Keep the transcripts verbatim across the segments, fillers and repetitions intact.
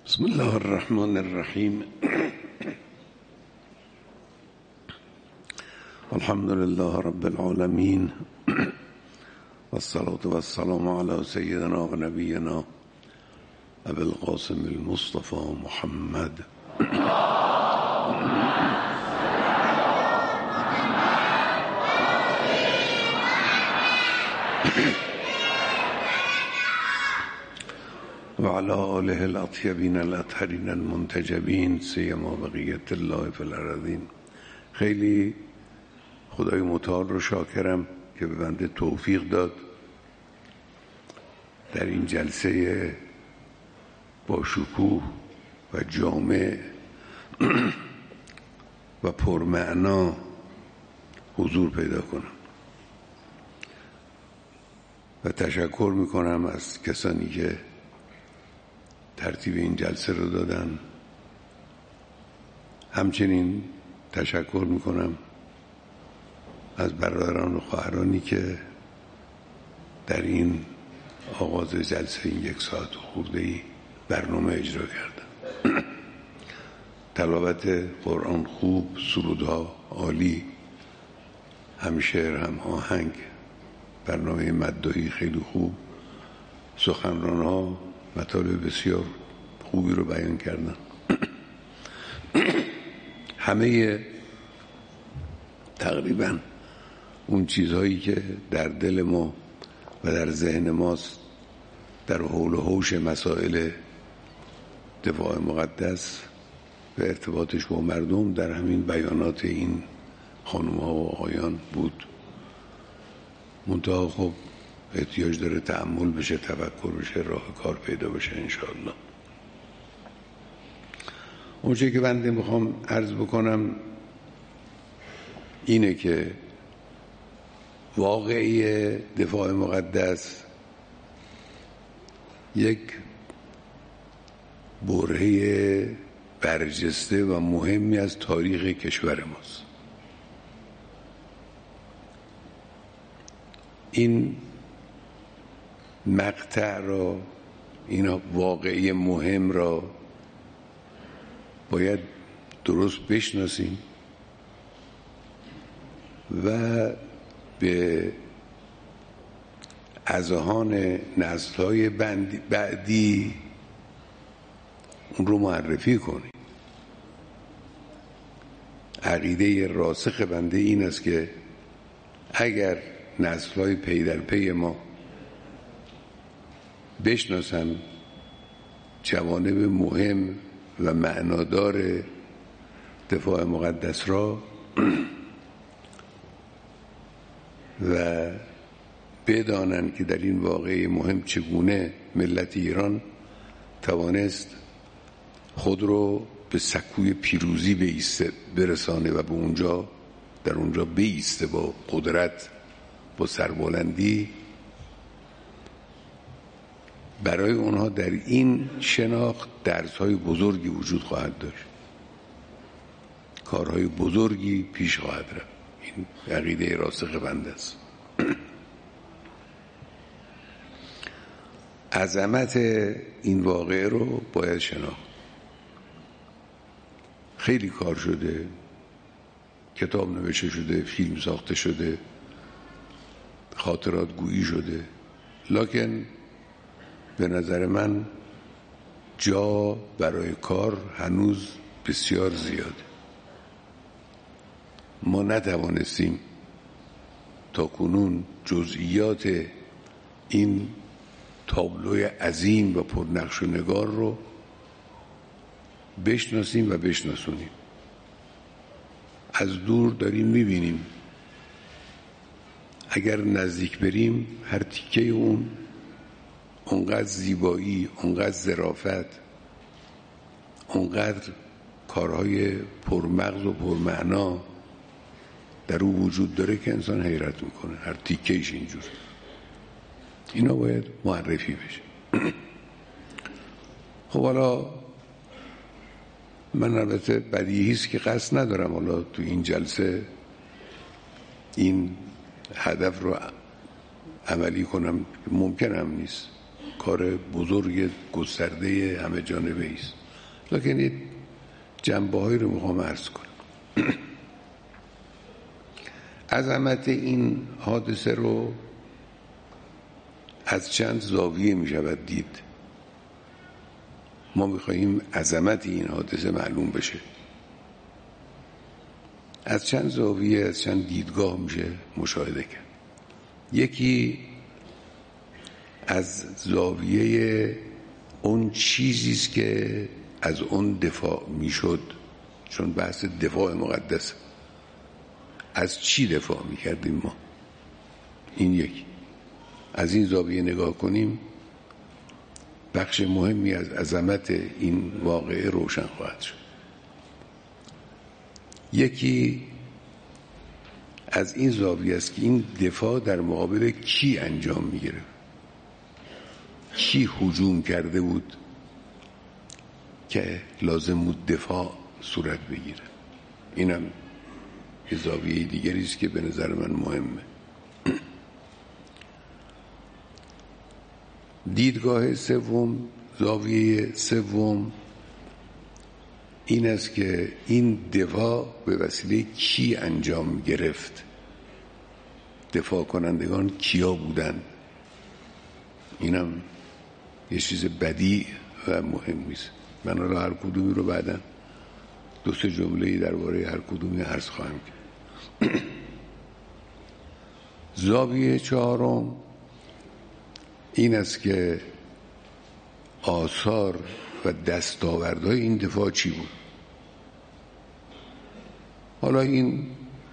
بسم الله الرحمن الرحیم. الحمد لله رب العالمین والصلاة والسلام على سيدنا و نبینا ابی القاسم المصطفى محمد و علی آله الاطیبین الاطهرین المنتجبین سیما بقیت الله فی الارضین. خیلی خدای متعال رو شاکرم که به بنده توفیق داد در این جلسه با شکوه و جامع و پرمعنا حضور پیدا کنم و تشکر میکنم از کسانی که ترتیب این جلسه رو دادن. همچنین تشکر میکنم از برادران و خواهرانی که در این آغاز جلسه این یک ساعت و خورده‌ای برنامه اجرا کردن. تلاوت قرآن خوب، سرودها عالی، هم شعر هم آهنگ، برنامه مداحی خیلی خوب، سخنرانها مطالب بسیار خوبی رو بیان کردن. همه تقریبا اون چیزهایی که در دل ما و در ذهن ماست در حول و حوش مسائل دفاع مقدس و ارتباطش با مردم در همین بیانات این خانم ها و آقایان بود. منتها خب احتیاج داره تأمل بشه، تفکر بشه، راه کار پیدا بشه انشاءالله. اون چیزی که بنده میخوام عرض بکنم اینه که واقعی دفاع مقدس یک برهه برجسته و مهمی از تاریخ کشور ماست. این مقطع را، این واقعی مهم را باید درست بشناسیم و به اذهان نسل‌های بعدی اون رو معرفی کنیم. عقیده راسخ بنده این است که اگر نسل‌های پی در پی ما بشناسن جوانب مهم و معنادار دفاع مقدس را و بدانن که در این واقعه مهم چگونه ملت ایران توانست خود رو به سکوی پیروزی بایسته برسانه و به اونجا در اونجا بایسته با قدرت، با سربلندی، برای اونها در این شناخت درس‌های بزرگی وجود خواهد داشت، کارهای بزرگی پیش خواهد رفت. این عقیده راسخ بنده است. عظمت این واقعه رو باید شناخت. خیلی کار شده، کتاب نوشته شده، فیلم ساخته شده، خاطرات گویی شده، لکن به نظر من جا برای کار هنوز بسیار زیاده. ما نتوانستیم تا کنون جزئیات این تابلوی عظیم و پرنقش و نگار رو بشناسیم و بشناسونیم. از دور داریم میبینیم، اگر نزدیک بریم هر تیکه اون اونقدر زیبایی، اونقدر ظرافت، اونقدر کارهای پرمغز و پرمعنا در او وجود داره که انسان حیرت میکنه. هر تیکهش اینجور. اینا باید معرفی بشه. خب حالا من البته بدیهیست که قصد ندارم حالا تو این جلسه این هدف رو عملی کنم، ممکن هم نیست. کار بزرگ گسترده همه جانبه است، لکن یه جنبه هایی رو میخوام عرض کنم. عظمت این حادثه رو از چند زاویه میشود دید. ما میخواییم عظمت این حادثه معلوم بشه، از چند زاویه، از چند دیدگاه میشه مشاهده کرد. یکی از زاویه اون چیزیست که از اون دفاع میشد، چون بحث دفاع مقدس، از چی دفاع میکردیم ما؟ این یکی. از این زاویه نگاه کنیم بخش مهمی از عظمت این واقعه روشن خواهد شد. یکی از این زاویه است که این دفاع در مقابل کی انجام میگیره، کی هجوم کرده بود که لازم بود دفاع صورت بگیره. اینم یه زاویه دیگری است که به نظر من مهمه. دیدگاه سوم، زاویه سوم این است که این دفاع به وسیله کی انجام گرفت، دفاع کنندگان کیا بودن. اینم یه چیز بدیع و مهمی است. من حالا هر کدومی رو بعداً دو سه جمله‌ای درباره هر کدومی عرض خواهم کرد. زاویه چهارم این است که آثار و دستاوردهای این دفاع چی بود. حالا این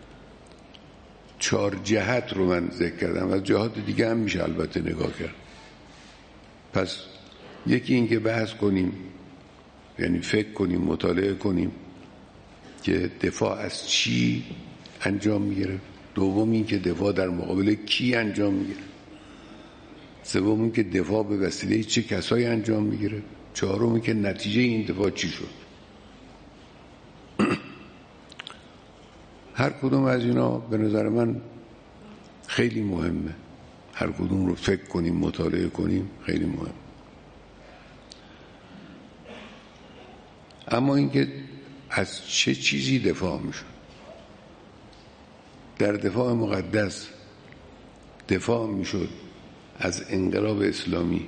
چهار جهت رو من ذکر کردم، از جهات دیگه هم میشه البته نگاه کرد. پس یکی این که بحث کنیم، یعنی فکر کنیم، مطالعه کنیم که دفاع از چی انجام میگیره. دوم این که دفاع در مقابل کی انجام میگیره. سوم این که دفاع به وسیله چه کسایی انجام میگیره. چهارم این که نتیجه این دفاع چی شد. هر کدوم از اینا به نظر من خیلی مهمه، هر کدوم رو فکر کنیم، مطالعه کنیم، خیلی مهم. اما اینکه از چه چیزی دفاع میشد. در دفاع مقدس دفاع میشد از انقلاب اسلامی،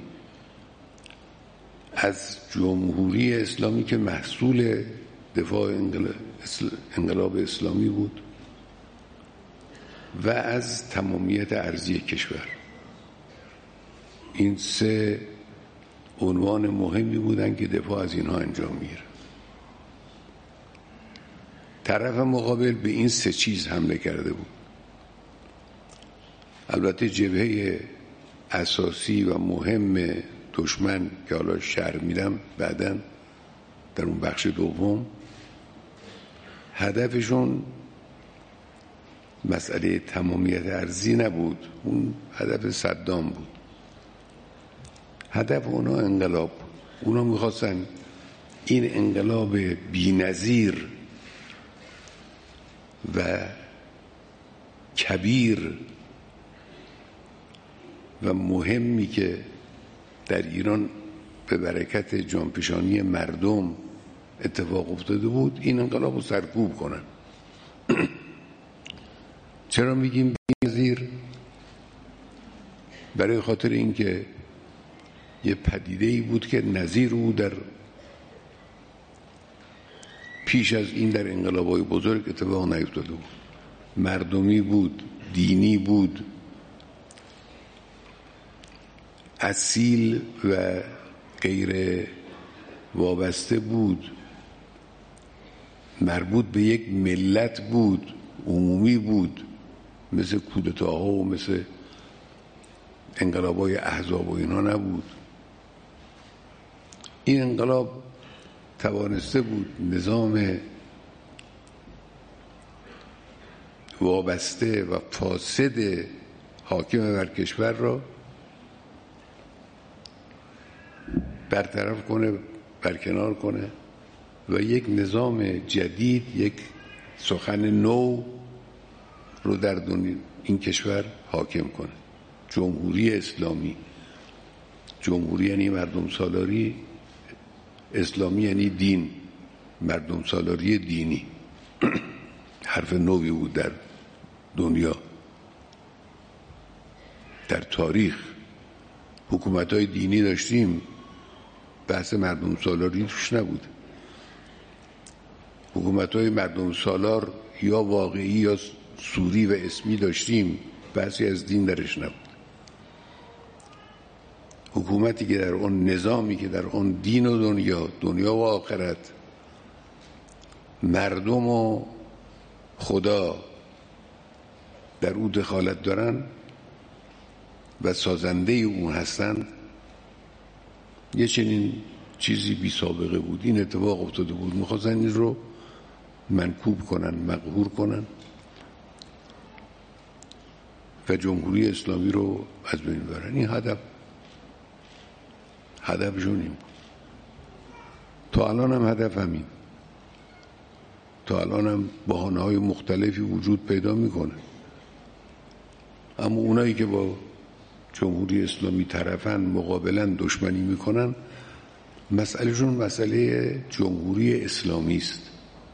از جمهوری اسلامی که محصول دفاع انقلاب اسلامی بود و از تمامیت ارضی کشور. این سه عنوان مهمی بودن که دفاع از اینها انجام میگیره. طرف مقابل به این سه چیز حمله کرده بود. البته جبهه اساسی و مهم دشمن که حالا شرح میدم بعداً در اون بخش دوم، هدفشون مسئله تمامیت ارضی نبود، اون هدف صدام بود. هدف اونا انقلاب بود. اونا میخواستن این انقلاب بی‌نظیر و کبیر و مهمی که در ایران به برکت جانپیشانی مردم اتفاق افتاده بود، این انقلاب رو سرکوب کنن. چرا میگیم بی‌نظیر؟ برای خاطر اینکه یه پدیده‌ای بود که نظیر او در پیش از این در انقلاب‌های بزرگ اتفاق نیفتاده بود. مردمی بود، دینی بود، اصیل و غیر وابسته بود، مربوط به یک ملت بود، عمومی بود، مثل کودتاها و مثل انقلاب‌های احزاب و اینا نبود. این انقلاب توانسته بود نظام وابسته و فاسد حاکم بر کشور را برطرف کنه، برکنار کنه و یک نظام جدید، یک سخن نو رو در دنیا این کشور حاکم کنه. جمهوری اسلامی، جمهوری یعنی مردم سالاری، اسلامی یعنی دین، مردم سالاری دینی. حرف نوی بود در دنیا. در تاریخ حکومت‌های دینی داشتیم، بحث مردم سالاری توش نبود. حکومت‌های مردم سالار یا واقعی یا سوری و اسمی داشتیم، بحثی از دین درش نبود. حکومتی که در اون نظامی که در اون دین و دنیا، دنیا و آخرت، مردم و خدا در او دخالت دارن و سازنده اون هستند، یه چنین چیزی بی سابقه بود. این اتفاق افتاده بود، میخواستن این رو منکوب کنن، مقهور کنن و جمهوری اسلامی رو از بین ببرن. این هدف هدفشون این بود. تا الان هم هدف همین. تا الان هم بهانه‌های مختلفی وجود پیدا میکنه. اما اونایی که با جمهوری اسلامی طرفن، مقابلن، دشمنی میکنن، مسئلهشون مسئله جمهوری اسلامی است.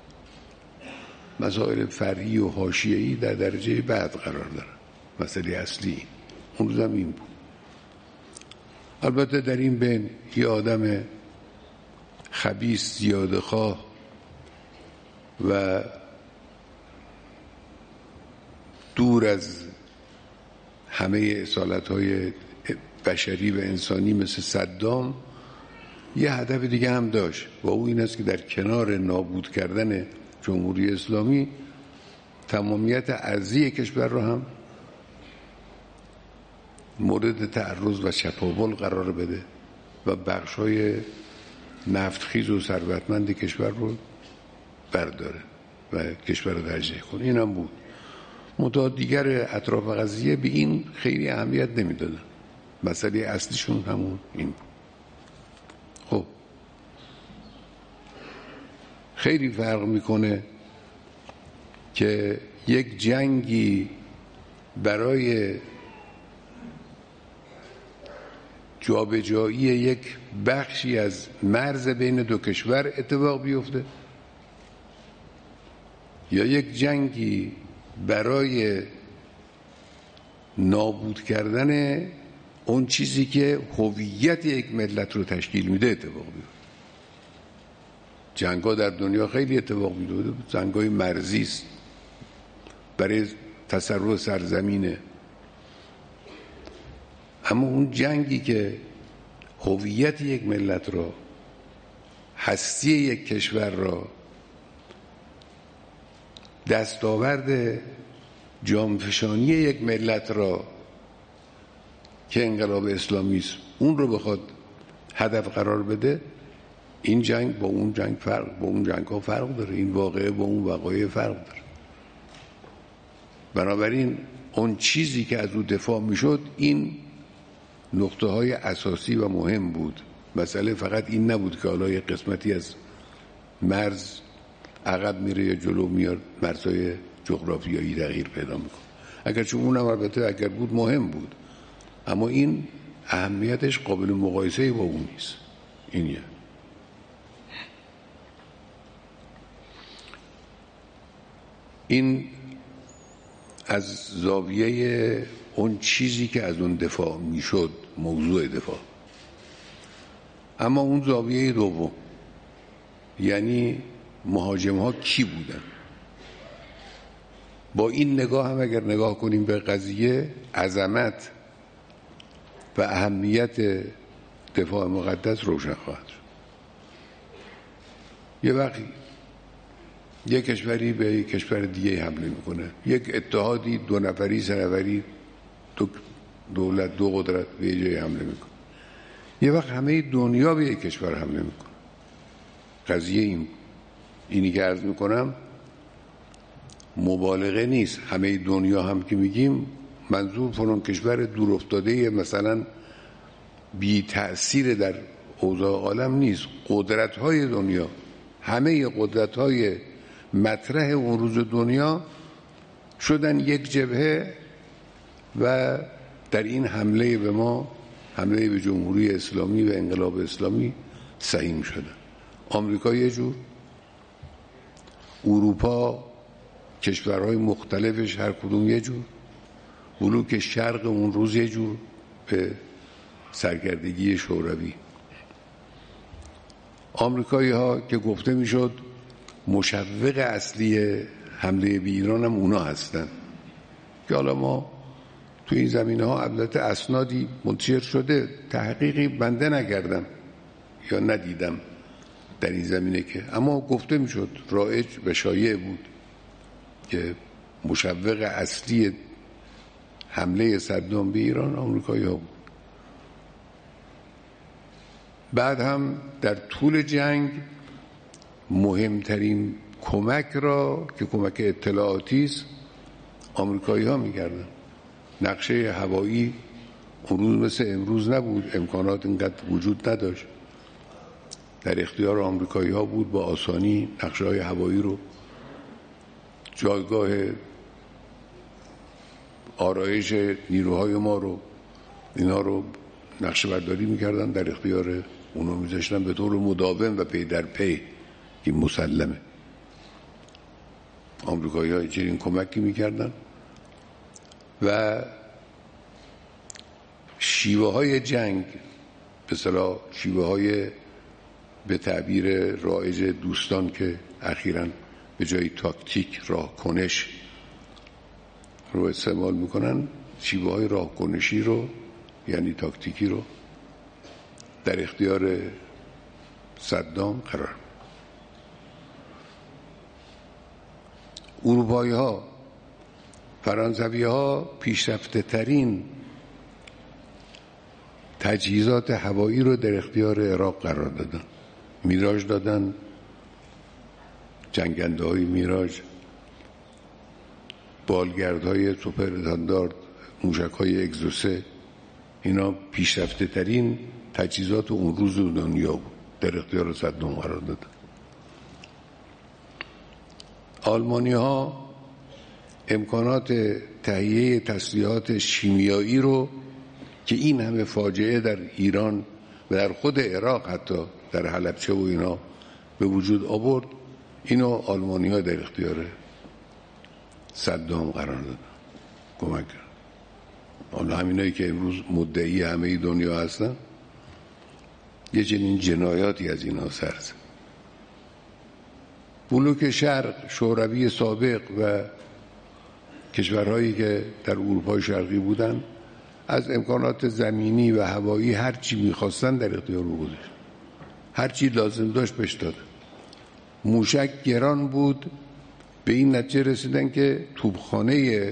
مسائل فرعی و حاشیه‌ای در درجه بعد قرار دارن. مسئله اصلی اون روز هم این بود. البته در این بین یه آدم خبیث، زیاده‌خواه و دور از همه اصالت‌های بشری و انسانی مثل صدام یه هدف دیگه هم داشت و او این است که در کنار نابود کردن جمهوری اسلامی تمامیت ارضی کشور رو هم مورد تعرض و چپاول قرار بده و بخش‌های نفتخیز و ثروتمند کشور رو برداره و کشور رو تجزیه کنه. این هم بود. منتها دیگر اطراف قضیه به این خیلی اهمیت نمیدادن. مسئله اصلیشون همون این بود. خب خیلی فرق میکنه که یک جنگی برای جابجایی یک بخشی از مرز بین دو کشور اتفاق بیفته یا یک جنگی برای نابود کردن اون چیزی که هویت یک ملت رو تشکیل میده اتفاق بیفته. جنگ‌ها در دنیا خیلی اتفاق میفته. جنگ‌های مرزی است برای تصرف سرزمینه. اما اون جنگی که هویت یک ملت را، هستی یک کشور را، دستاورد جامفشانی یک ملت را که انقلاب اسلامی است، اون رو بخواد هدف قرار بده، این جنگ با اون جنگ فرق با اون جنگ ها فرق داره. این واقعه با اون وقایع فرق داره. بنابراین اون چیزی که از او دفاع میشد این نقطه های اساسی و مهم بود. مسئله فقط این نبود که حالا یک قسمتی از مرز عقب میره یا جلو میاد، مرزهای جغرافیایی تغییر پیدا میکنه. اگرچه اونم البته اگر بود مهم بود، اما این اهمیتش قابل مقایسه با اون نیست. اینیه. این از زاویه اون چیزی که از اون دفاع میشد، موضوع دفاع. اما اون زاویه دوم، یعنی مهاجم ها کی بودن؟ با این نگاه هم اگر نگاه کنیم به قضیه، عظمت و اهمیت دفاع مقدس روشن خواهد شد. یه وقتی یک کشوری به یک کشور دیگه حمله میکنه، یک اتحادی دو نفری سه نفری دو دولت دو قدرت به جای حمله میکنه، یه وقت همه دنیا به یک کشور حمله میکنه. قضیه این اینی که عرض میکنم مبالغه نیست. همه دنیا هم که میگیم منظور فلان کشور دور افتاده مثلا بی تأثیر در اوضاع عالم نیست. قدرت های دنیا، همه قدرت های مطرح اون روز دنیا شدن یک جبهه و در این حمله به ما حمله به جمهوری اسلامی و انقلاب اسلامی سهیم شدن. آمریکا یه جور، اروپا کشورهای مختلفش هر کدوم یه جور، بلوک شرق اون روز یه جور به سرکردگی شوروی. آمریکایی ها که گفته میشد مشوق اصلی حمله به ایران هم اونا هستن، که حالا ما تو این زمینه ها البته اسنادی منتشر شده، تحقیقی بنده نکردم یا ندیدم در این زمینه، که اما گفته میشد رایج و شایع بود که مشوق اصلی حمله صدام به ایران آمریکایی ها بود. بعد هم در طول جنگ مهمترین کمک را که کمک اطلاعاتی است آمریکایی ها می‌کردن. نقشه هوایی اون روز مثل امروز نبود، امکانات اینقدر وجود نداشت، در اختیار آمریکایی ها بود، با آسانی نقشه های هوایی رو، جایگاه آرایش نیروهای ما رو، اینا رو نقشه برداری میکردن، در اختیار اونا میذاشتن به طور مداوم و پی در پی، که مسلمه آمریکایی ها چنین کمکی میکردن. و شیوه های جنگ، به اصطلاح شیوه های به تعبیر رایج دوستان که اخیراً به جای تاکتیک راه کنش رو استعمال میکنن، شیوه های راه کنشی رو یعنی تاکتیکی رو در اختیار صدام قرار. اروپایی ها، فرانسوی ها پیشرفته ترین تجهیزات هوایی رو در اختیار عراق قرار دادن. میراژ دادن، جنگنده های میراژ، بالگردهای سوپر استاندارد، موشک های اگزوسه، اینا پیشرفته ترین تجهیزات اون روز دنیا بود، در اختیار صدام قرار دادن. آلمانی ها امکانات تهیه تسلیحات شیمیایی رو که این همه فاجعه در ایران و در خود عراق حتی در حلبچه و اینا به وجود آورد، اینو آلمانی ها در اختیار صدام قرار دادن، کمک کردن. حالا همینایی که امروز مدعی همه دنیا هستن یه چنین جنایاتی از اینا سرزد. بلوک شرق، شوروی سابق و کشورهایی که در اروپای شرقی بودن از امکانات زمینی و هوایی هر چی می‌خواستن در اختیار او گذاشت، هر چی لازم داشت بهش دادن. موشک گران بود، به این نتیجه رسیدن که توپخانه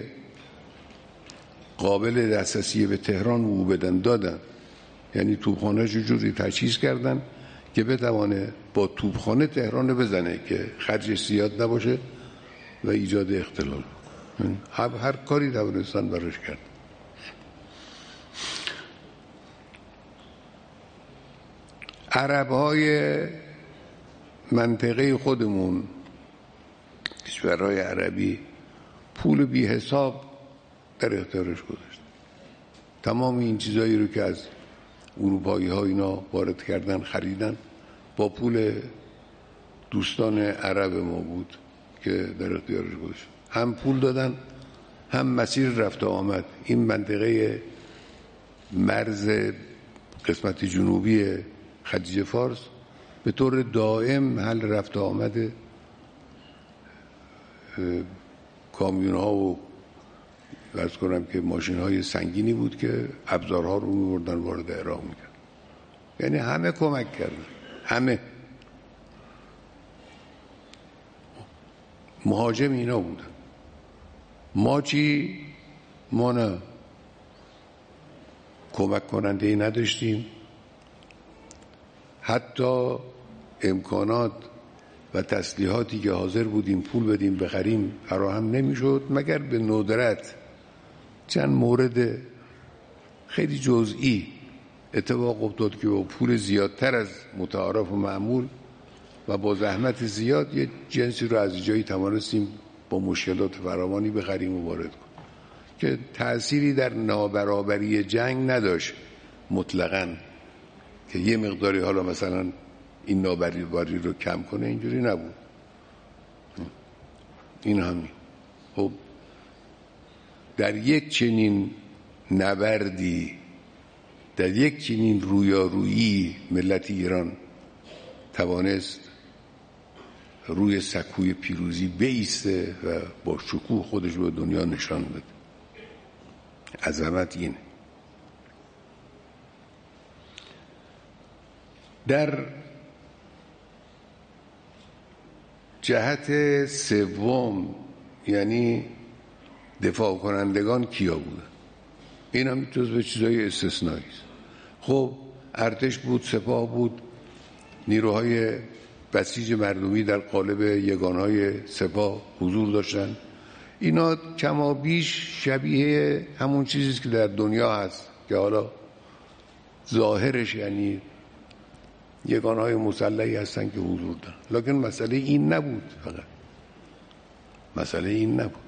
قابل دسترسی به تهران او بدن دادن، یعنی توپخانه جوری تجهیز کردن که بتوانه با توپخانه تهران بزنه که خرجش زیاد نباشه و ایجاد اختلال. هر, هر کاری توانستن براش کرد. عرب‌های منطقه خودمون، کشورهای عربی، پول بی حساب در اختیارش گذاشت. تمام این چیزایی رو که از اروپایی ها اینا وارد کردن خریدن، با پول دوستان عرب ما بود که در اختیارش گذاشت. هم پول دادن، هم مسیر رفت و آمد. این منطقه مرز قسمت جنوبی خلیج فارس به طور دائم حل رفت و آمد کامیون ها و عرض کنم که ماشین های سنگینی بود که ابزارها رو می‌بردن وارد عراق می‌کردن. یعنی همه کمک کردن، همه مهاجم اینا بودن. ما چی؟ ما نه، کمک کننده ای نداشتیم، حتی امکانات و تسلیحاتی که حاضر بودیم پول بدیم بخریم فراهم نمیشد، مگر به ندرت چند مورد خیلی جزئی اتفاق افتاد که با پول زیادتر از متعارف و معمول و با زحمت زیاد یه جنسی رو از جایی توانستیم با مشکلات فراوانی بخریم و وارد کنیم که تأثیری در نابرابری جنگ نداشت، مطلقاً که یه مقداری حالا مثلا این نابرابری رو کم کنه، اینجوری نبود. این همین. خب در یک چنین نبردی، در یک چنین رویارویی، ملت ایران توانست روی سکوی پیروزی بایسته و با شکوه خودش رو به دنیا نشان بده. عظمت اینه. در جهت سوم، یعنی دفاع کنندگان کیا بودن؟ این هم جزو چیزای استثنایی است. خب ارتش بود، سپاه بود، نیروهای بسیج مردمی در قالب یگانهای سپاه حضور داشتن. اینا کما بیش شبیه همون چیزی که در دنیا هست که حالا ظاهرش یعنی یگانهای مسلحی هستن که حضور دارن، لکن مسئله این نبود. فقط مسئله این نبود.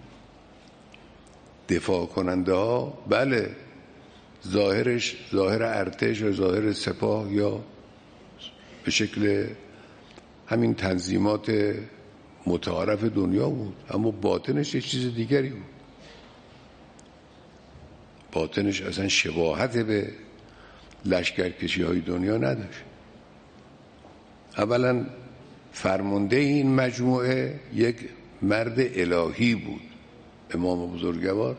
دفاع کننده ها بله ظاهرش ظاهر ارتش و ظاهر سپاه یا به شکل همین تنظیمات متعارف دنیا بود، اما باطنش یه چیز دیگری بود. باطنش اصلا شباهت به لشکرکشی های دنیا نداشت. اولا فرمانده این مجموعه یک مرد الهی بود، امام بزرگوار،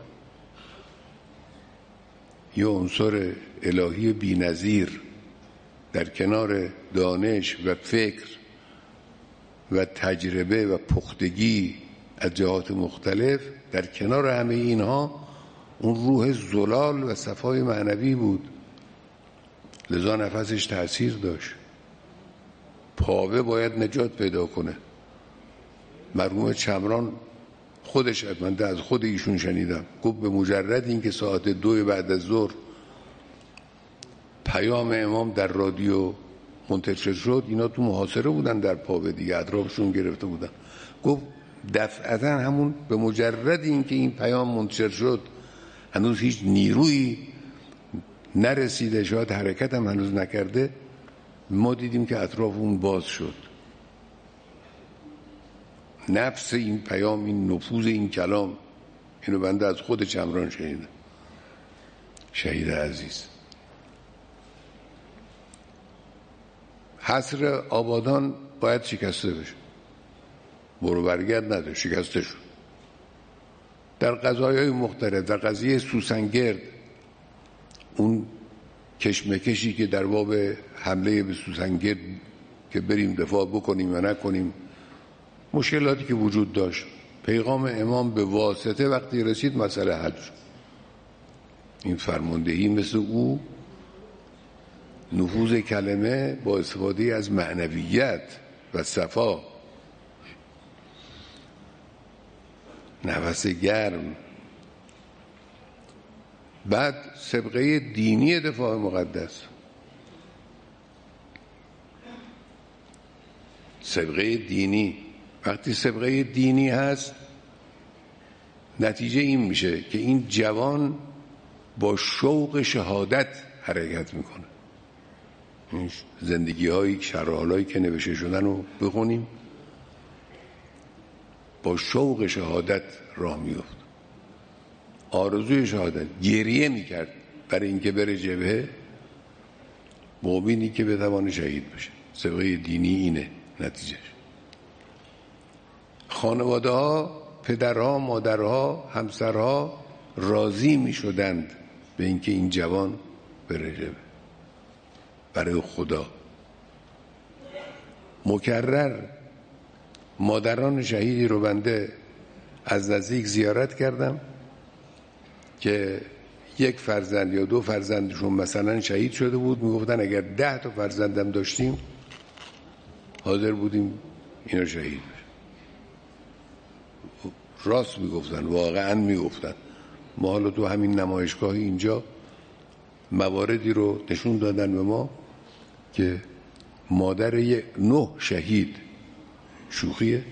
یه عنصر الهی بی‌نظیر در کنار دانش و فکر و تجربه و پختگی از جهات مختلف، در کنار همه اینها اون روح زلال و صفای معنوی بود. لذا نفسش تأثیر داشت. پاوه باید نجات پیدا کنه. مرحوم چمران خودش، من از خود ایشون شنیدم، گفت به مجرد این که ساعت دو بعد از ظهر پیام امام در رادیو منتشر شد، اینا تو محاصره بودن در پاوه دیگه، اطرافشون گرفته بودن. گفت دفعتا همون به مجرد این که این پیام منتشر شد، هنوز هیچ نیرویی نرسیده، شاید حرکت هم هنوز نکرده، ما دیدیم که اطراف اون باز شد. نفس این پیام، این نفوذ این کلام، اینو بنده از خود چمران شنیدم، شهید عزیز. حصر آبادان باید شکسته بشه، برو برگرد نداره، شکسته شد. در قضایای مختلف، در قضیه سوسنگرد، اون کشمکشی که در باب حمله به سوسنگرد که بریم دفاع بکنیم و نکنیم، مشکلاتی که وجود داشت، پیغام امام به واسطه وقتی رسید مسئله حل شد. این فرماندهی مثل او، نفوذ کلمه با استفاده از معنویت و صفا، نفس گرم. بعد سبقه دینی دفاع مقدس، سبقه دینی، وقتی سبقه دینی هست نتیجه این میشه که این جوان با شوق شهادت حرکت میکنه. زندگی هایی، شرحالایی که نوشته شدن رو بخونیم، با شوق شهادت راه میفت، آرزوی شهادت، گریه میکرد برای اینکه بره جبهه، مؤمنی که بتوانه شهید بشه. سبقه دینی اینه نتیجه. خانواده ها، پدرها، مادرها، همسرها راضی میشدند به اینکه این جوان بره جبهه برای خدا. مکرر مادران شهیدی رو بنده از نزدیک زیارت کردم که یک فرزند یا دو فرزندشون مثلا شهید شده بود، میگفتن اگر ده تا فرزندم داشتیم حاضر بودیم اینا شهید بشن. راست میگفتن، واقعا میگفتن. ما حالا تو همین نمایشگاه اینجا مواردی رو نشون دادن به ما که مادر یک نه شهید، شوخیه،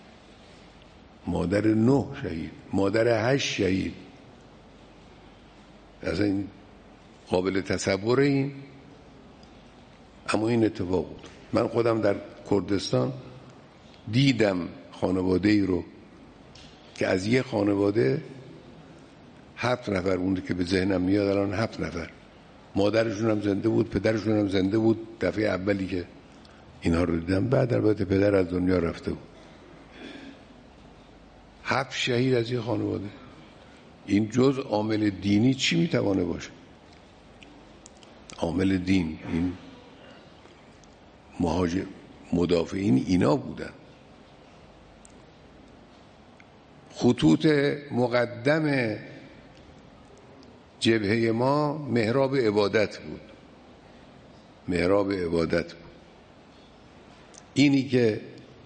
مادر نه شهید، مادر هشت شهید، اصلا این قابل تصور این، اما این اتفاق بود. من خودم در کردستان دیدم خانواده ای رو که از یه خانواده هفت نفر مونده که به ذهنم میاد الان، هفت نفر، مادرشون هم زنده بود، پدرشون هم زنده بود دفعه اولی که اینها رو دیدم. بعد البته پدر از دنیا رفته بود. هفت شهید از یه خانواده. این جز عامل دینی چی میتوانه باشه؟ عامل دین، این مهاجر مدافعین اینا بودن. خطوط مقدم جبهه ما محراب عبادت بود، محراب عبادت بود. اینی که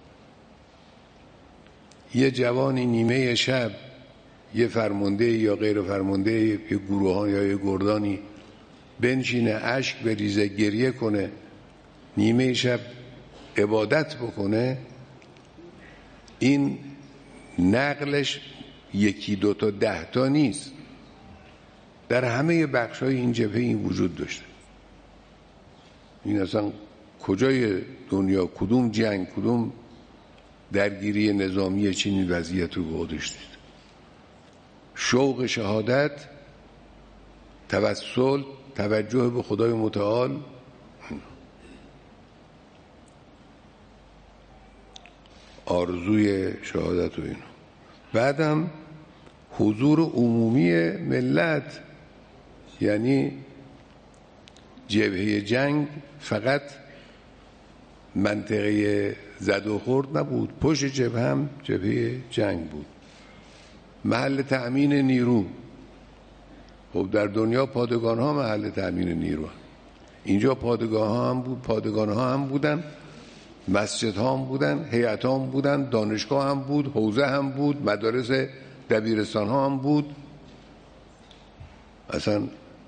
یه جوانی نیمه شب، یه فرمانده یا غیر فرمانده، یه گروهان یا یه گردانی بنشینه اشک بریزه گریه کنه نیمه شب عبادت بکنه، این نقلش یکی دو تا ده تا نیست، در همه بخش‌های این جبهه این وجود داشته. این اصلا کجای دنیا، کدوم جنگ، کدوم درگیری نظامی چنین وضعیت رو به خودش دید؟ شوق شهادت، توسل، توجه به خدای متعال، آرزوی شهادت و اینا. بعدم حضور عمومی ملت، یعنی جبهه جنگ فقط منطقه زد و خورد نبود، پشت جبهه هم جبهه جنگ بود، محل تأمین نیرو. خب در دنیا پادگان ها محل تأمین نیرو، اینجا پادگان ها هم بود، پادگان ها هم بودن، مسجد ها هم بودن، هیئت ها هم بودن، دانشگاه هم بود، حوزه هم بود، مدارس دبیرستان ها هم بود. اصلا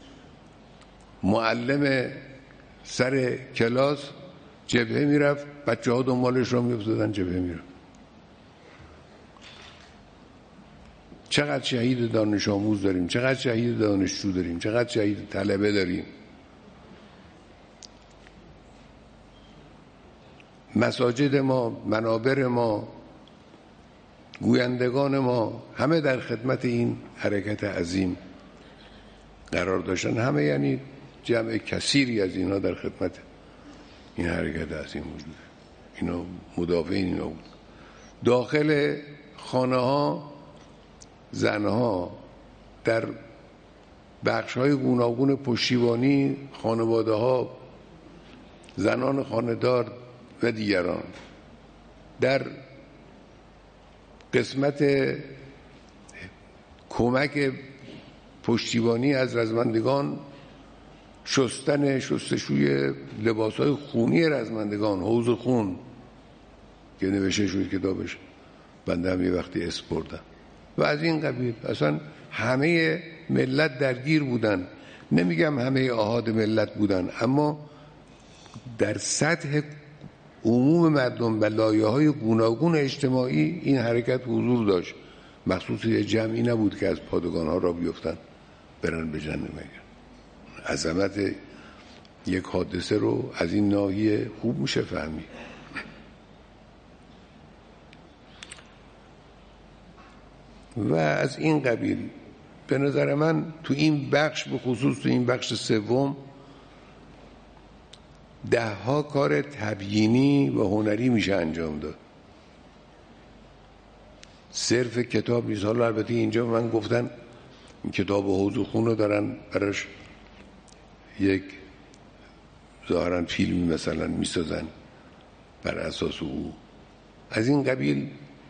معلم سر کلاس جبهه میرفت، بچه ها دنبالش را میافتادن جبهه میرفت. چقدر شهید دانش آموز داریم، چقدر شهید دانشجو داریم، چقدر شهید طلبه داریم. مساجد ما، منابر ما، گویندگان ما همه در خدمت این حرکت عظیم قرار داشتن. همه یعنی جمع کثیری از اینا در خدمت این حرکت عظیم وجوده. اینا مدافعین اینا بود. داخل خانه ها زنها در بخش های گوناگون پشتیبانی، خانواده ها، زنان خانه‌دار و دیگران در قسمت کمک پشتیبانی از رزمندگان، شستن شستشوی لباسهای خونی رزمندگان، حوض خون که نوشته شد کتابش، بنده هم یه وقتی اسپردم و از این قبیل. اصلا همه ملت درگیر بودن، نمیگم همه آحاد ملت بودن، اما در سطح عموم مردم و لایه‌های گوناگون اجتماعی این حرکت حضور داشت. مخصوص یه جمعی نبود که از پادگان‌ها را بیفتن برن به جنگ میگن. عظمت یک حادثه رو از این ناحیه خوب میشه فهمید. و از این قبیل به نظر من تو این بخش، به خصوص تو این بخش سوم، ده ها کار تبیینی و هنری میشه انجام داد. صرف کتاب نیست. حالا البته اینجا من گفتن این کتاب حوض خون رو دارن براش یک ظاهرا فیلمی مثلا میسازن بر اساس او. از این قبیل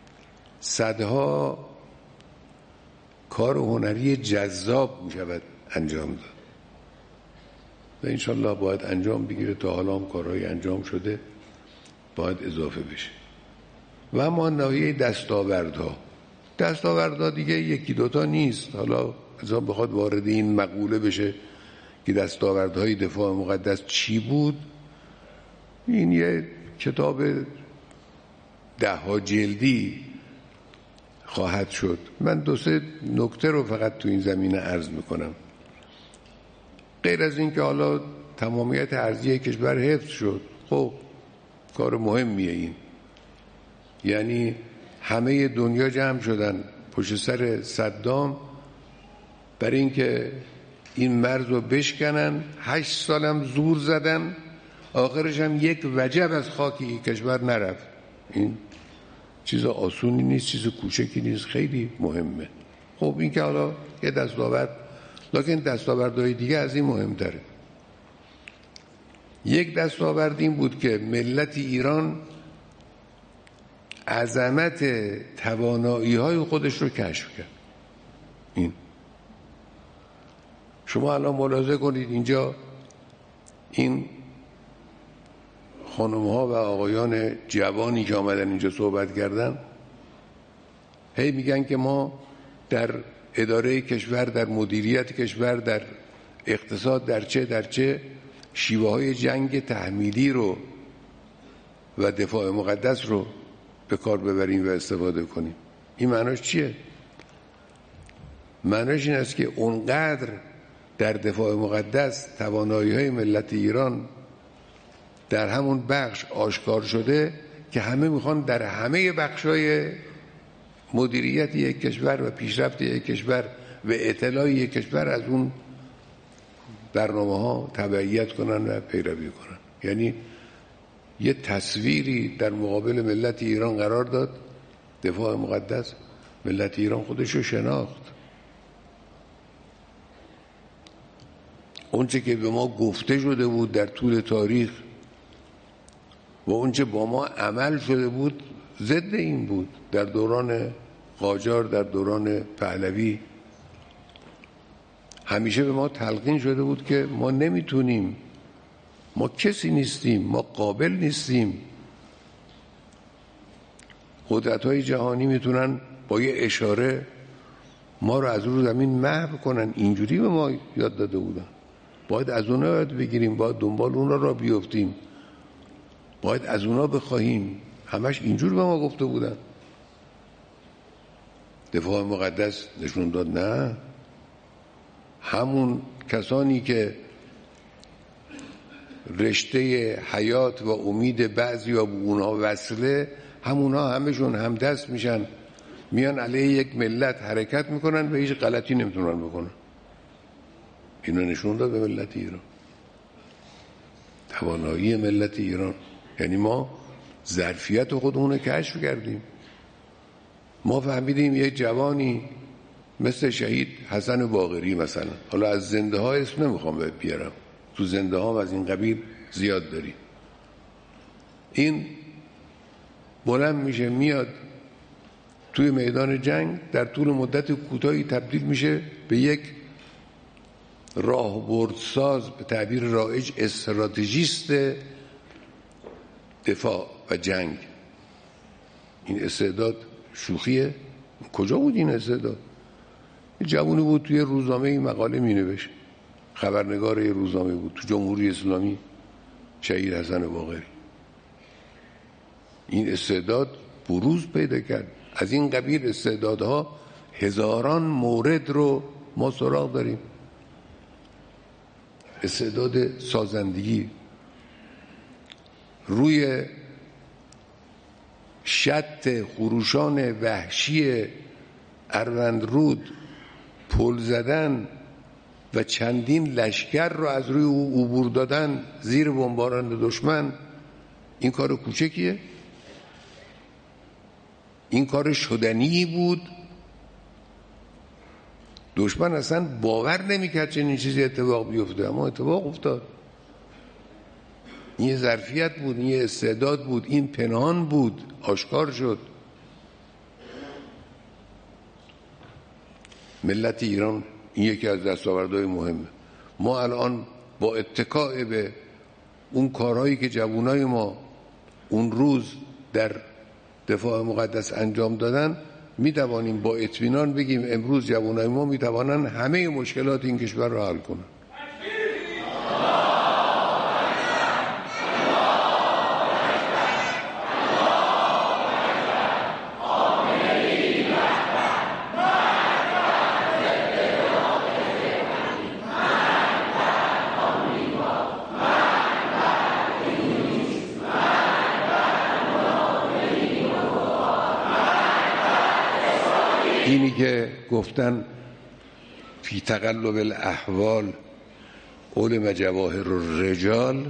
صدها کار هنری جذاب میشود انجام داد و انشالله باید انجام بگیره. تا حالا هم کارهای انجام شده، باید اضافه بشه. و اما ناحیه دستاوردها، دستاوردها دیگه یکی دوتا نیست. حالا اذا بخواد وارد این مقوله بشه که دستاوردهای دفاع مقدس چی بود، این یه کتاب ده ها جلدی خواهد شد. من دو سه نکته رو فقط تو این زمینه عرض میکنم. غیر از این که حالا تمامیت ارضی کشور حفظ شد، خب کار مهمیه این. یعنی همه دنیا جمع شدن پشت سر صدام برای اینکه این مرز رو بشکنن. هشت سالم زور زدن، آخرش هم یک وجب از خاک این کشور نرفت. این چیز آسونی نیست، چیز کوچکی نیست، خیلی مهمه. خب این که حالا یه دستاورد، لکن دستاوردهای دیگه از این مهمتره. یک دستاورد این بود که ملت ایران عظمت توانایی های خودش رو کشف کرد. این شما الان ملاحظه کنید اینجا این خانم ها و آقایان جوانی که آمدن اینجا صحبت کردن هی میگن که ما در اداره کشور، در مدیریت کشور، در اقتصاد، در چه در چه شیوه های جنگ تحمیلی رو و دفاع مقدس رو به کار ببریم و استفاده کنیم. این معناش چیه؟ معناش این است که اونقدر در دفاع مقدس توانایی های ملت ایران در همون بخش آشکار شده که همه میخوان در همه بخشای مدیریت یک کشور و پیشرفت یک کشور و اطلاع یک کشور از اون برنامه ها تبعیت کنن و پیروی کنن. یعنی یه تصویری در مقابل ملت ایران قرار داد، دفاع مقدس. ملت ایران خودش رو شناخت. اونچه که به ما گفته شده بود در طول تاریخ و اونچه با ما عمل شده بود ضد این بود. در دوران قاجار، در دوران پهلوی همیشه به ما تلقین شده بود که ما نمیتونیم، ما کسی نیستیم، ما قابل نیستیم. قدرت‌های جهانی میتونن با یه اشاره ما رو از رو زمین محو کنن. اینجوری به ما یاد داده بودن. باید از اونا یاد بگیریم، باید دنبال اونا را بیفتیم، باید از اونا بخواهیم. همش اینجور به ما گفته بودن. دفاع مقدس نشون داد نه، همون کسانی که رشته حیات و امید بعضی ها به اونها وصله، همونها همشون همدست میشن، میان علیه یک ملت حرکت میکنن و هیچ غلطی نمیتونن بکنن. اینو نشون داد به ملت ایران، توانایی ملت ایران. یعنی ما ظرفیت خودمون رو کشف کردیم. ما فهمیدیم یک جوانی مثل شهید حسن باقری مثلا، حالا از زنده ها اسم نمیخوام بیارم، تو زنده ها از این قبیل زیاد داریم، این بلند میشه میاد توی میدان جنگ، در طول مدت کوتاهی تبدیل میشه به یک راهبردساز، به تعبیر رایج استراتژیست دفاع و جنگ. این استعداد شوخیه؟ کجا بود این استعداد؟ یه جوونی بود توی روزنامه این مقاله می نوشت، خبرنگار یه روزنامه بود تو جمهوری اسلامی، شهید حسن باقری. این استعداد بروز پیدا کرد. از این قبیل استعدادها هزاران مورد رو ما سراغ داریم. استعداد سازندگی روی شط خروشان وحشی اروندرود پل زدن و چندین لشکر رو از روی او عبور دادن زیر بمباران دشمن، این کار کوچکیه؟ این کار شدنی بود. دشمن اصلا باور نمیکرد چنین چیزی اتفاق بیفته، اما اتفاق افتاد. این ظرفیت بود، این استعداد بود، این پنهان بود، آشکار شد. ملت ایران این یکی از دستاوردهای مهمه. ما الان با اتکاء به اون کارهایی که جوانای ما اون روز در دفاع مقدس انجام دادن می توانیم با اطمینان بگیم امروز جوانای ما می توانند همه مشکلات این کشور را حل کنند. اینی که گفتن فی تقلب الاحوال علم جواهر الرجال،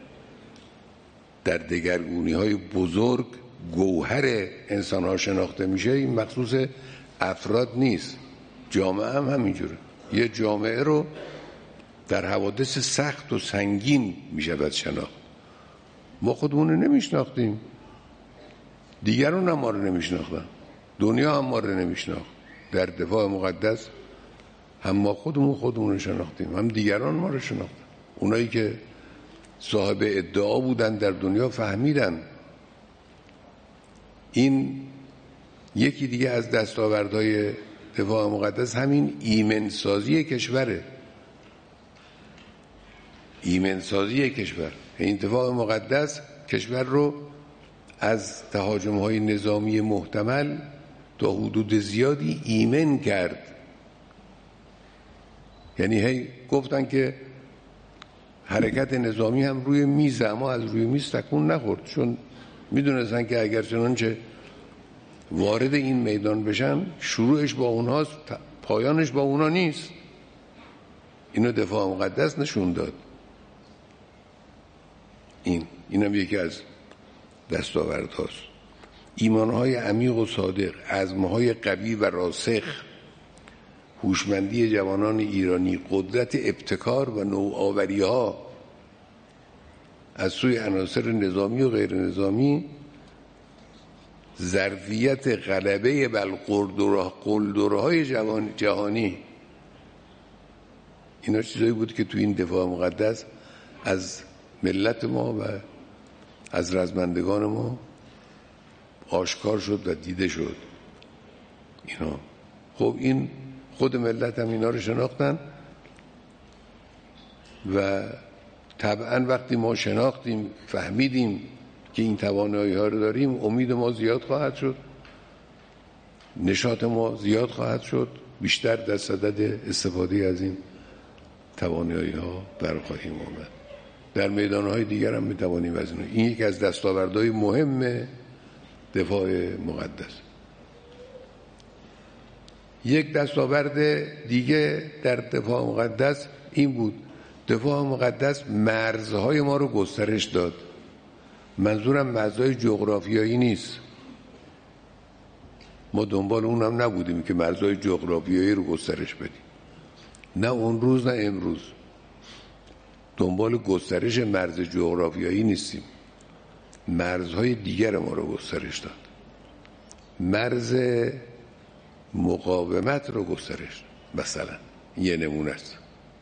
در دگرگونی های بزرگ گوهر انسان ها شناخته میشه. این مخصوص افراد نیست، جامعه هم همینجوره. یه جامعه رو در حوادث سخت و سنگین میشود شناخت. ما خودمون رو نمیشناختیم، دیگران هم ما رو نمیشناختن، دنیا هم ما رو نمیشناخت. در دفاع مقدس هم ما خودمون خودمون رو شناختیم، هم دیگران ما رو شناختن. اونایی که صاحب ادعا بودن در دنیا فهمیدن. این یکی دیگه از دستاوردهای دفاع مقدس همین ایمنسازی کشوره. ایمنسازی کشور. این دفاع مقدس کشور رو از تهاجم‌های نظامی محتمل تا حدود زیادی ایمن کرد. یعنی هی گفتن که حرکت نظامی هم روی میز، اما از روی میز تکون نخورد، چون میدونستن که اگر چنانچه وارد این میدان بشن شروعش با اونهاست، پایانش با اونها نیست. اینو دفاع مقدس نشون داد. این اینم یکی از دستاوردهاست. ایمانهای عمیق و صادق، عزمهای قوی و راسخ، هوشمندی جوانان ایرانی، قدرت ابتکار و نوآوری‌ها از سوی عناصر نظامی و غیر نظامی، ظرفیت غلبه بر قلدرهای جهانی، اینا چیزایی بود که تو این دفاع مقدس از ملت ما و از رزمندگان ما آشکار شد و دیده شد. اینا خب این خود ملت هم اینا رو شناختن و طبعا وقتی ما شناختیم، فهمیدیم که این توانایی ها رو داریم، امید ما زیاد خواهد شد، نشاط ما زیاد خواهد شد، بیشتر در صدد استفاده از این توانایی ها برخواهیم آمد. در میدان های دیگر هم میتوانیم از این. این یکی از دستاوردهای مهم دفاع مقدس. یک دستاورد دیگه در دفاع مقدس این بود: دفاع مقدس مرزهای ما رو گسترش داد. منظورم مرزهای جغرافیایی نیست، ما دنبال اونم نبودیم که مرزهای جغرافیایی رو گسترش بدیم، نه اون روز نه امروز دنبال گسترش مرز جغرافیایی نیستیم. مرزهای دیگر ما رو گسترش داد، مرز مقاومت رو گسترش. مثلا یه نمونه است،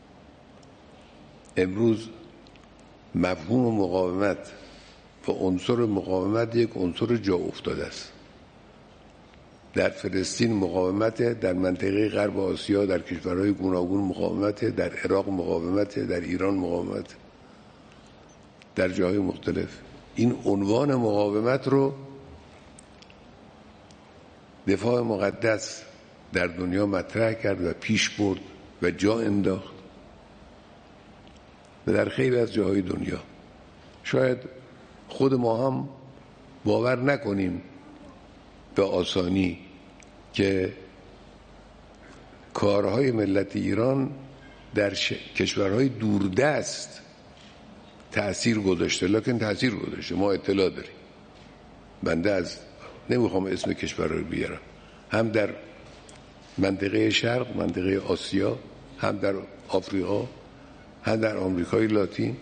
امروز مفهوم مقاومت و عنصر مقاومت یک عنصر جا افتاده است. در فلسطین مقاومت، در منطقه غرب آسیا در کشورهای گوناگون مقاومت، در عراق مقاومت، در ایران مقاومت، در جاهای مختلف. این عنوان مقاومت رو دفاع مقدس در دنیا مطرح کرد و پیش برد و جا انداخت و در خیلی از جاهای دنیا شاید خود ما هم باور نکنیم به آسانی که کارهای ملت ایران در ش... کشورهای دوردست تأثیر گذاشته، لکن تأثیر گذاشته، ما اطلاع داریم. بنده از نمیخوام اسم کشور رو بیارم، هم در منطقه شرق، منطقه آسیا، هم در آفریقا، هم در آمریکای لاتین،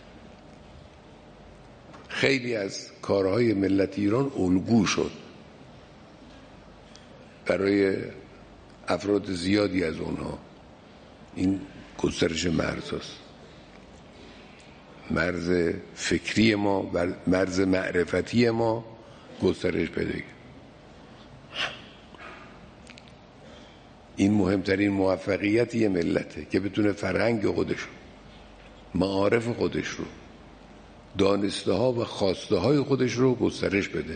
خیلی از کارهای ملت ایران الگو شد برای افراد زیادی از اونها. این گسترش مرز هست، مرز فکری ما و مرز معرفتی ما گسترش پیدا کرد. این مهمترین موفقیت یه ملته که بتونه فرهنگ خودش رو، معارف خودش رو، دانسته ها و خواسته های خودش رو گسترش بده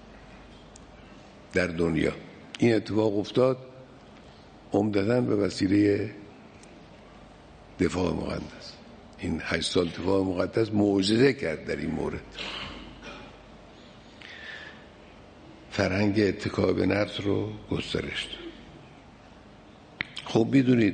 در دنیا. این اتفاق افتاد عمدتاً به وسیله دفاع مقدس. این هشت سال دفاع مقدس معجزه کرد در این مورد. فرهنگ اتکا به نفس رو گسترش داد. خب میدونید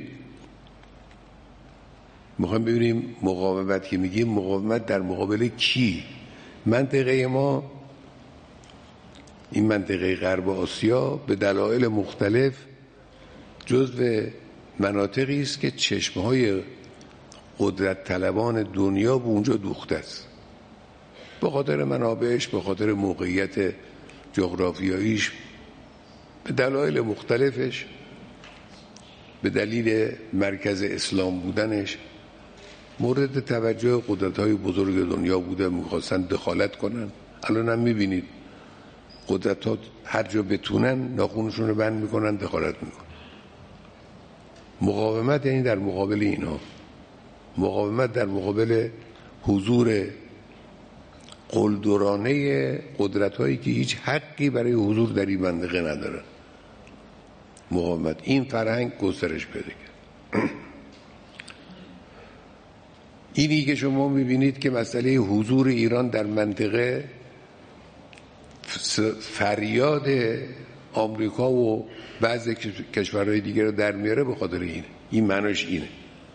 میخوایم ببینیم مقاومت که میگیم مقاومت در مقابل کی؟ منطقه ما، این منطقه غرب آسیا به دلایل مختلف جزو مناطقی است که چشمهای قدرت طلبان دنیا به اونجا دوخته است، به خاطر منابعش، به خاطر موقعیت جغرافیاییش، به دلایل مختلفش، به دلیل مرکز اسلام بودنش مورد توجه قدرت‌های بزرگ دنیا بوده، می‌خواستن دخالت کنن. الان هم می‌بینید قدرت‌ها هر جا بتونن ناخونشون رو بند می‌کنن، دخالت می‌کنن. مقاومت یعنی در مقابل اینها، مقاومت در مقابل حضور قلدرانه قدرت‌هایی که هیچ حقی برای حضور در این منطقه ندارن. مقاومت این فرهنگ گسترش پیدا کرد. اینی که شما می‌بینید که مسئله حضور ایران در منطقه فریاد آمریکا و بعضی کشورهای دیگر رو در میاره، به خاطر اینه. این معناش اینه،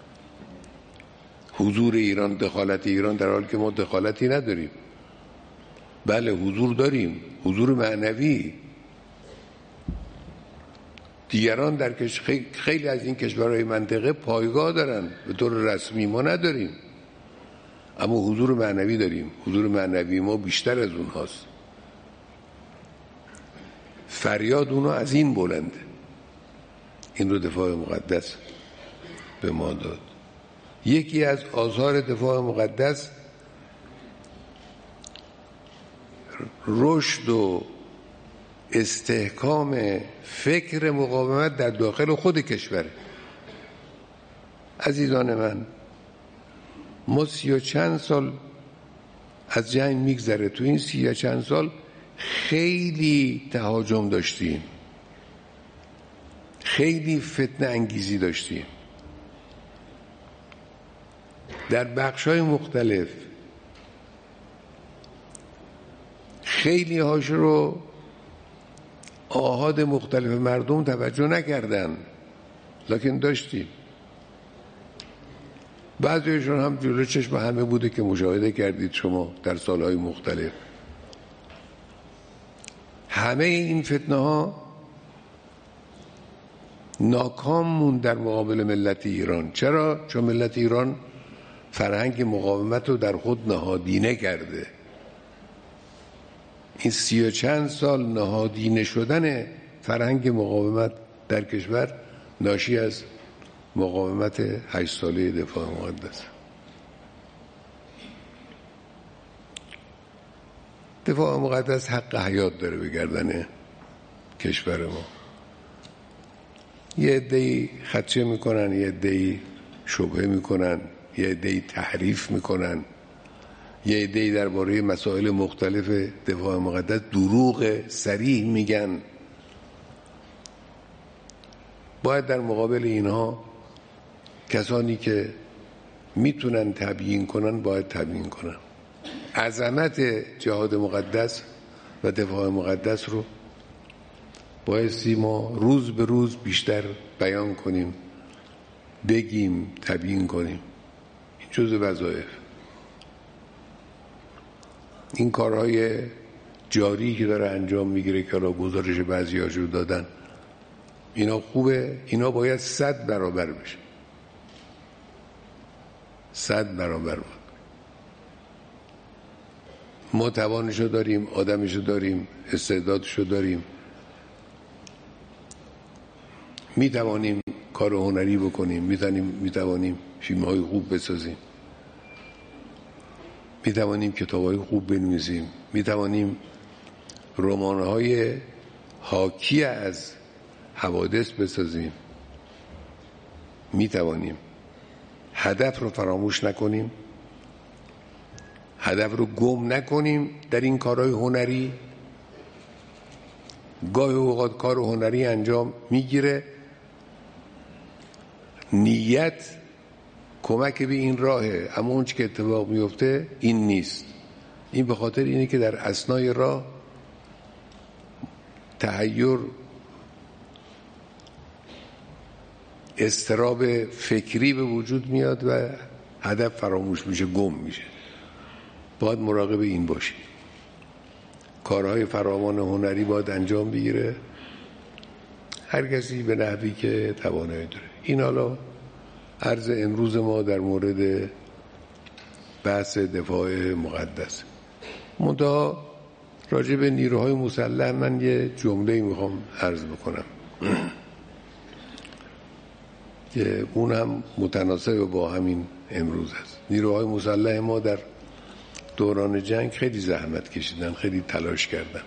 حضور ایران، دخالت ایران، در حالی که ما دخالتی نداریم. بله حضور داریم، حضور معنوی. دیگران در کش... خیلی از این کشورهای منطقه پایگاه دارن، به طور رسمی ما نداریم، اما حضور معنوی داریم. حضور معنوی ما بیشتر از اونهاست. فریاد اونها از این بلنده. این رو دفاع مقدس به ما داد. یکی از آثار دفاع مقدس رشد و استحکام فکر مقاومت در داخل خود کشور. عزیزان من، ما سی و چند سال از جنگ میگذره، تو این سی و چند سال خیلی تهاجم داشتیم، خیلی فتنه انگیزی داشتیم در بخش‌های مختلف. خیلی هاش رو آحاد مختلف مردم توجه نکردن، لکن داشتیم. بعضیشون هم جلو چشم همه بوده که مشاهده کردید شما در سالهای مختلف. همه این فتنه ها ناکام موند در مقابل ملت ایران. چرا؟ چون ملت ایران فرهنگ مقاومت رو در خود نهادینه کرده. این سی و چند سال نهادینه شدن فرهنگ مقاومت در کشور ناشی از مقاومت هشت ساله دفاع مقدس. دفاع مقدس حق حیات داره به گردن کشور ما. یه عده‌ای خدشه میکنن، یه عده‌ای شبهه میکنن، یه عده‌ای تحریف میکنن، یه عده‌ای درباره مسائل مختلف دفاع مقدس دروغ صریح میگن. باید در مقابل اینها کسانی که میتونن تبیین کنن باید تبیین کنن. عظمت جهاد مقدس و دفاع مقدس رو بایستی ما روز به روز بیشتر بیان کنیم، بگیم، تبیین کنیم. این جزء وظایف. این کارهای جاری که داره انجام میگیره که را گزارش بعضی‌هاشو دادن، اینا خوبه، اینا باید صد برابر بشه، صد برابر بود. ما توانشو داریم، آدمشو داریم، استعدادشو داریم، میتوانیم کار هنری بکنیم، میتوانیم میتوانیم فیلم‌های خوب بسازیم، میتوانیم کتاب‌های خوب بنویسیم، میتوانیم رمان‌های حاکی از حوادث بسازیم، میتوانیم. هدف رو فراموش نکنیم، هدف رو گم نکنیم در این کارهای هنری. گاهی اوقات کار هنری انجام میگیره، نیت کمک به این راهه، اما اون چی که اتفاق میفته این نیست. این به خاطر اینه که در اثنای راه تحیر اضطراب فکری به وجود میاد و هدف فراموش میشه، گم میشه. باید مراقب این باشیم. کارهای فراوان هنری باید انجام بگیره، هر کسی به نحوی که توانایی داره. این حالا عرض امروز ما در مورد بحث دفاع مقدس. منتها راجع به نیروهای مسلح من یه جمله میخوام عرض بکنم که اون هم متناسب با همین امروز است. نیروهای مسلح ما در دوران جنگ خیلی زحمت کشیدن، خیلی تلاش کردن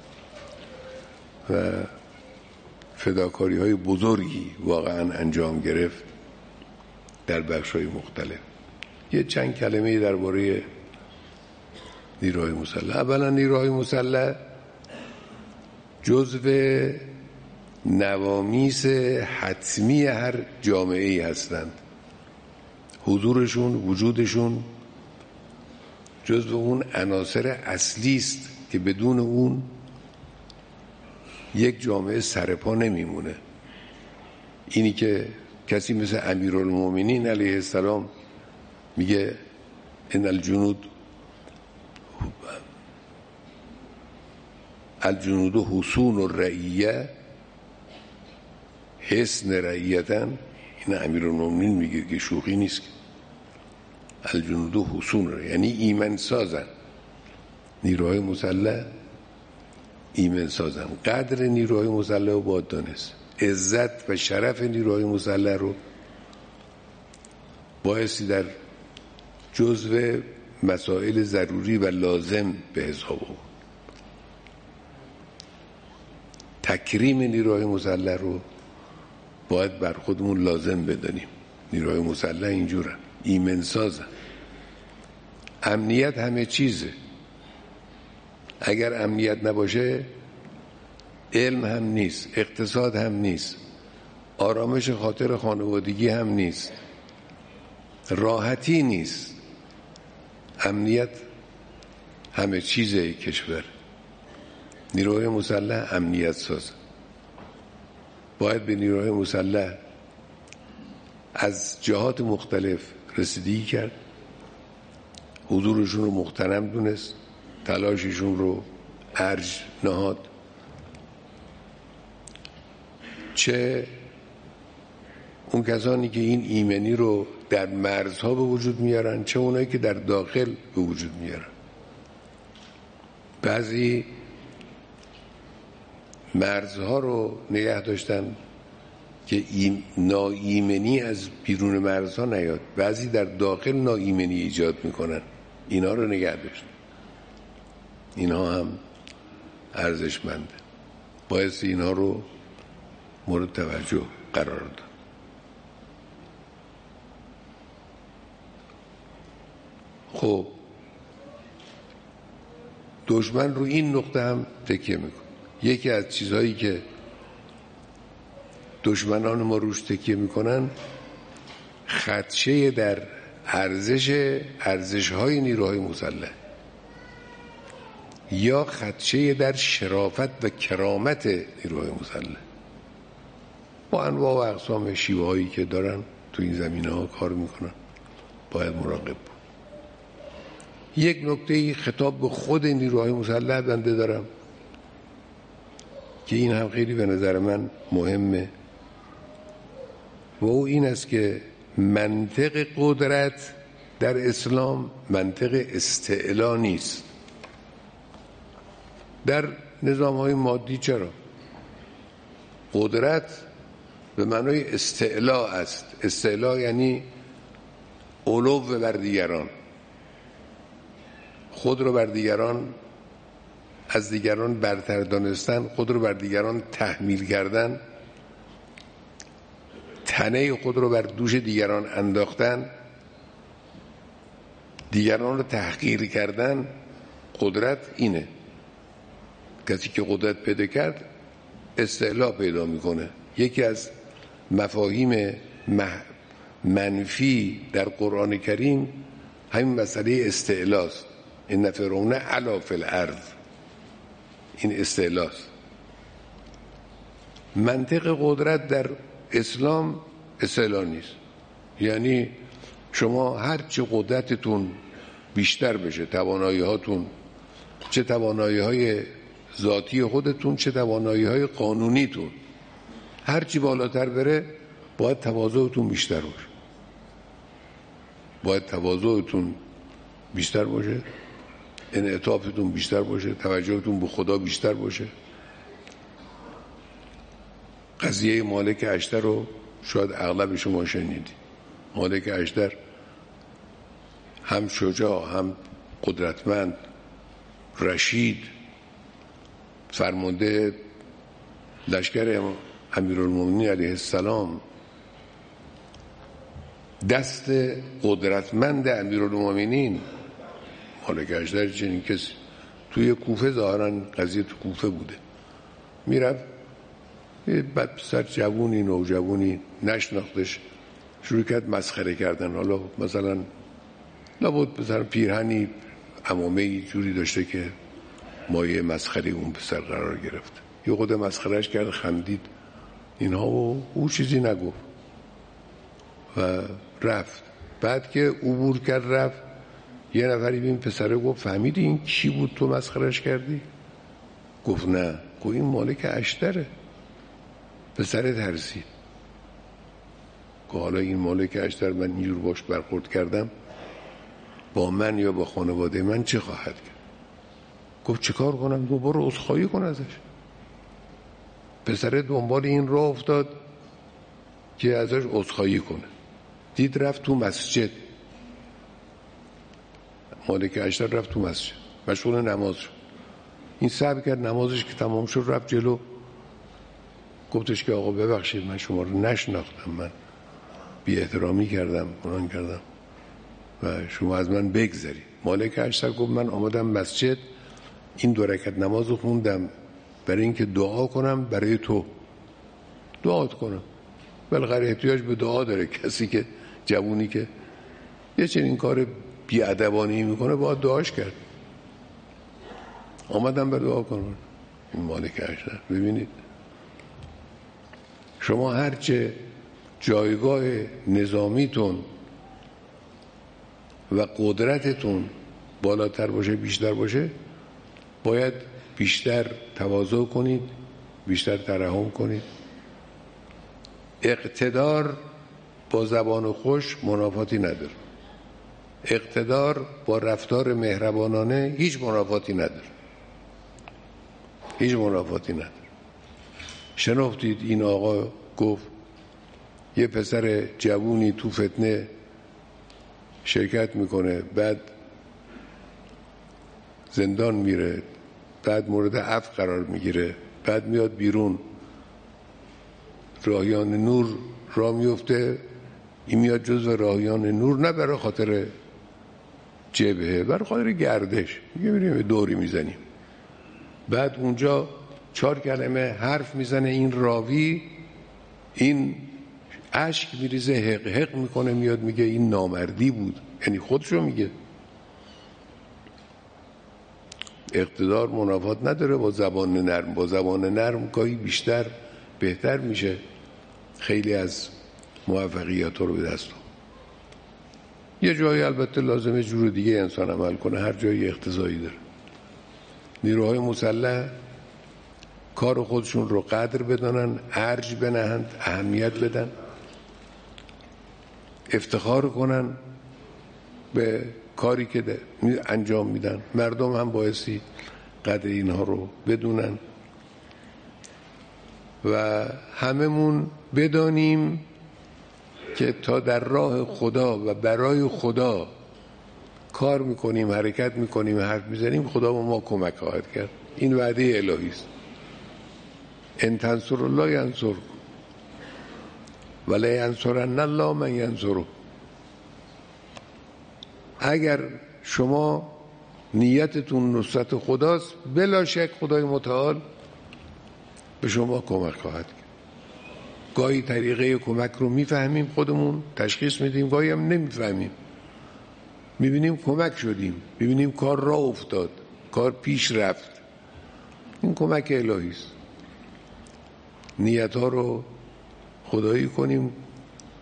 و فداکاری های بزرگی واقعا انجام گرفت در بخش های مختلف. یه چند کلمه درباره نیروهای مسلح. اولا نیروهای مسلح جزو نوامیس حتمی هر جامعه ای هستند. حضورشون، وجودشون جزو اون عناصر اصلی است که بدون اون یک جامعه سرپا نمیمونه. اینی که کسی مثل امیرالمومنین علیه السلام میگه ان الجنود الجنود حصون الرعیه حصن رعیتن، این امیرالمومنین میگه که شوخی نیست. الجنود حصون یعنی ایمن سازن. نیروهای مسلح ایمن سازن. قدر نیروهای مسلح رو باید دانست. عزت و شرف نیروهای مسلح رو بایستی در جزو مسائل ضروری و لازم به حساب آورد. تکریم نیروهای مسلح رو باید بر خودمون لازم بدانیم. نیروهای مسلح اینجورن، ایمن سازن. امنیت همه چیزه. اگر امنیت نباشه علم هم نیست، اقتصاد هم نیست، آرامش خاطر خانوادگی هم نیست، راحتی نیست. امنیت همه چیزه کشور. نیروهای مسلح امنیت ساز. باید به نیروهای مسلح از جهات مختلف رسیدگی کرد، حضورشون رو مغتنم دونست، تلاششون رو ارج نهاد. چه اون کسانی که این ایمنی رو در مرزها به وجود میارن، چه اونایی که در داخل به وجود میارن. بعضی مرزها رو نگه داشتن که ناایمنی از بیرون مرزها نیاد، بعضی در داخل ناایمنی ایجاد میکنن، اینا رو نگه داشتن. اینا هم ارزشمنده، باید اینا رو مورد توجه قرار داد. خب دشمن رو این نقطه هم تکیه میکنه. یکی از چیزهایی که دشمنان ما روش تکیه میکنن خدشه در ارزش ارزش‌های نیروهای مسلح یا خدشه در شرافت و کرامت نیروهای مسلح. با انواع و اقسام شیوه هایی که دارن تو این زمینه ها کار میکنن، باید مراقب بود. یک نکته خطاب به خود نیروهای مسلح بنده دارم که این هم خیلی به نظر من مهمه و او این است که منطق قدرت در اسلام منطق استعلا نیست. در نظام های مادی چرا؟ قدرت به معنای استعلا است. استعلا یعنی علو بر دیگران، خود رو بر دیگران، از دیگران برتر دانستن، خود رو بر دیگران تحمیل کردن، تنه خود رو بر دوش دیگران انداختن، دیگران رو تحقیر کردن. قدرت اینه. کسی که قدرت پیدا کرد استعلا پیدا میکنه. یکی از مفاهیم منفی در قرآن کریم همین مسئله استعلاست. این فرعون علا فی الارض، این استعلاست. منطق قدرت در اسلام استعلا نیست. یعنی شما هر چه قدرتتون بیشتر بشه، توانایی هاتون، چه توانایی های ذاتی خودتون چه توانایی های قانونیتون، هر چی بالاتر بره باید تواضعتون بیشتر باشه. باید تواضعتون بیشتر باشه، انعطافتون بیشتر باشه، توجهتون به خدا بیشتر باشه. قضیه مالک اشتر رو شاید اغلب شما شنیدید. مالک اشتر هم شجاع، هم قدرتمند، رشید، فرمانده لشکر امیرالمومنین علیه السلام، دست قدرتمند امیرالمومنین مالک اشتر چنین کسی. توی کوفه ظاهرا قضیه تو کوفه بوده، میرفت یه بد پسر جوونی نوجوونی نشناختش، شروع کرد مسخره کردن. حالا مثلا لابد مثلا پیرهنی عمامه‌ای جوری داشته که مایه مسخره اون پسر قرار گرفت. یه خود مسخرهش کرد، خندید اینها و او چیزی نگفت و رفت. بعد که عبور کرد رفت، یه نفری به این پسره گفت فهمیدی این کی بود تو مسخرهش کردی؟ گفت نه. گفت این مالک اشتره. پسره ترسید. گفت حالا این مالک اشتر من اینجور باش برخورد کردم، با من یا با خانواده من چه خواهد کرد؟ گفت چه کار کنم؟ گفت برو عذرخواهی کن ازش. پسره دنبال این راه افتاد که ازش عذرخواهی کنه. دید رفت تو مسجد. مالک اشتر رفت تو مسجد مشغول نماز شد. این صبر کرد، نمازش که تمام شد رفت جلو، گفتش که آقا ببخشید من شما رو نشناختم، من بی احترامی کردم، گناه کردم و شما از من بگذرید. مالک اشتر گفت من آمدم مسجد این دو رکعت نماز رو خوندم برای اینکه دعا کنم برای تو، دعات کنم. بالاخره احتیاج به دعا داره کسی که جوونی که یه چنین کار بی‌ادبانه‌ای میکنه باید دعاش کرد. آمدم به دعا کنم. این مالک اشتر. ببینید شما هرچه جایگاه نظامیتون و قدرتتون بالاتر باشه، بیشتر باشه، باید بیشتر تواضع کنید، بیشتر ترحم کنید. اقتدار با زبان خوش منافاتی نداره. اقتدار با رفتار مهربانانه هیچ منافاتی نداره. هیچ منافاتی نداره. شنفتید این آقا گفت یه پسر جوونی تو فتنه شرکت میکنه، بعد زندان میره، بعد مورد عفو قرار میگیره، بعد میاد بیرون راهیان نور را میفته. این میاد جزو راهیان نور نه برای خاطر جبهه، برای خاطر گردش. میگه میریم دوری میزنیم. بعد اونجا چهار کلمه حرف میزنه این راوی، این اشک میریزه، حق حق میکنه، میاد میگه این نامردی بود. یعنی خودشو میگه. اقتدار منافات نداره با زبان نرم. با زبان نرم گاهی بیشتر بهتر میشه خیلی از موفقیت رو به دست. یه جایی البته لازمه جور دیگه انسان عمل کنه، هر جایی اقتضایی داره. نیروهای مسلح کار خودشون رو قدر بدانن، ارج بنهند، اهمیت بدن، افتخار کنن به کاری که انجام میدن. مردم هم بایستی قدر اینها رو بدونن و هممون بدانیم که تا در راه خدا و برای خدا کار میکنیم، حرکت میکنیم، حرف میزنیم، خدا به ما کمک خواهد کرد. این وعده الهی است. ان تنصروا الله ینصرکم ولا ینصرن الله من ینصره. اگر شما نیتتون نصرت خداست، بلا شک خدای متعال به شما کمک خواهد کرد. گاهی طریقه کمک رو میفهمیم، خودمون تشخیص میدیم، گاهی هم نمیفهمیم. میبینیم کمک شدیم، میبینیم کار راه افتاد، کار پیش رفت. این کمک الهی است. نیت ها رو خدایی کنیم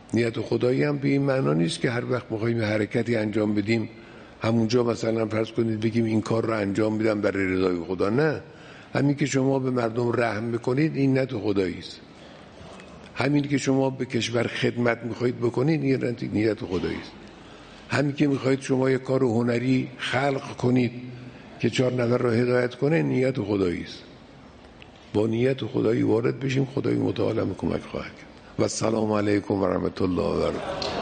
نیت خدایی هم به این معنا نیست که هر وقت بخوایم حرکتی انجام بدیم همونجا مثلا فرض کنید بگیم این کار رو انجام میدم برای رضای خدا. نه، همین که شما به مردم رحم میکنید این نیت خدایی است. همین که شما به کشور خدمت میخواهید بکنید این نیت خدایی است. همین که میخواهید شما یک کار هنری خلق کنید که چهار نفر را هدایت کنه نیت خدایی است. با نیت خدایی وارد بشیم، خدای متعال کمک خواهد کرد. و السلام علیکم و رحمت الله و برکاته.